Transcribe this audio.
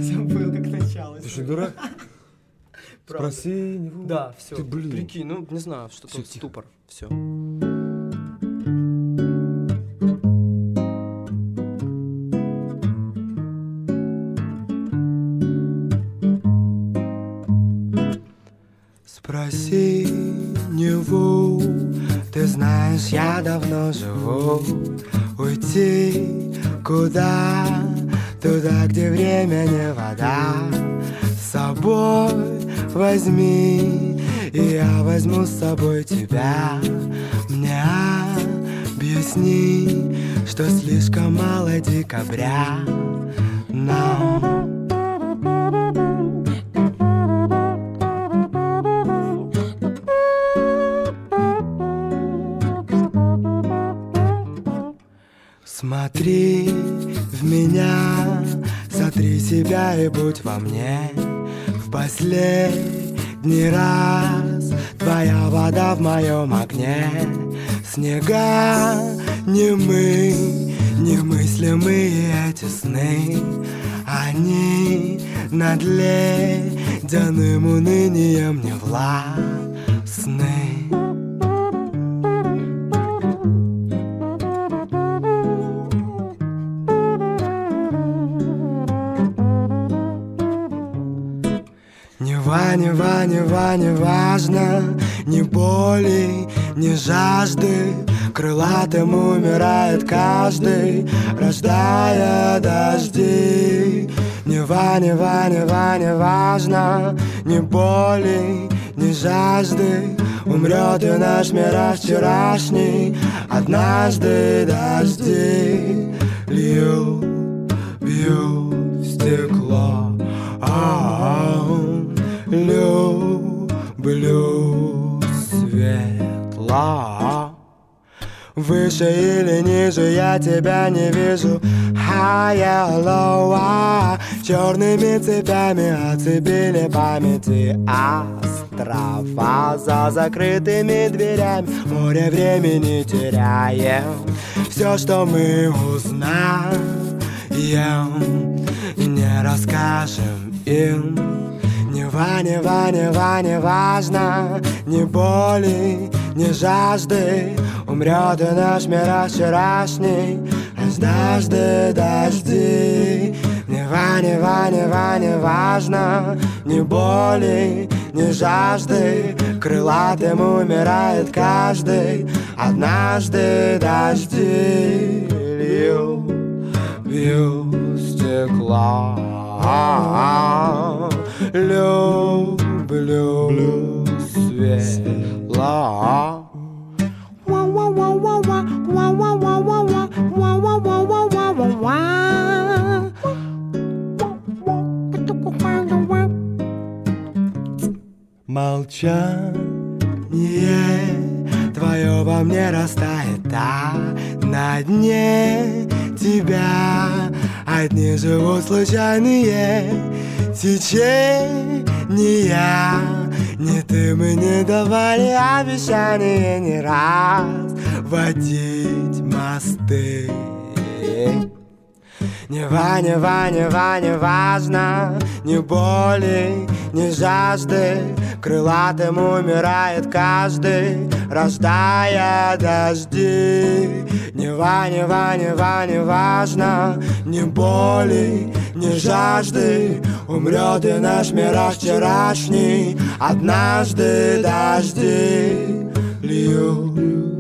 Забыл, как началось. Ты что, дурак? Спроси него. Да, все. Ты, блин. Прикинь, ну не знаю, что Всё, тут тихо. ступор. Все. Спроси него, ты знаешь, я давно живу. Уйти куда? Туда, где время не вода. С собой возьми, и я возьму с собой тебя. Мне объясни, что слишком мало декабря нам. Смотри в меня, сотри себя и будь во мне. В последний раз твоя вода в моем огне. Снега немыслимые эти сны. Они над ледяным унынием не властны. Не важно, ни боли, ни жажды. Крылатым умирает каждый, рождая дожди. Не важно, ни боли, ни жажды. Умрет и наш мир вчерашний. Однажды дожди бьют в стекло. Люблю светло. Выше или ниже я тебя не вижу. High, low, черными цепями оцепили памяти острова. За закрытыми дверями море времени теряем. Все, что мы узнаем, не расскажем им. Не важно, ни боли, ни жажды. Умрет и наш мир вчерашний. Однажды дожди. Не важно, ни боли, ни жажды. Крылатым умирает каждый. Однажды дожди бьют стекло. Люблю светло. Молчание твое во мне растает, а на дне тебя одни живут случайные течения. Ни ты мы не давали обещания не раз водить мосты. Не важно, ни боли, ни жажды. Крылатым умирает каждый, рождая дожди. Не важно, ни боли, ни жажды. Умрет и наш мир вчерашний. Однажды дожди льют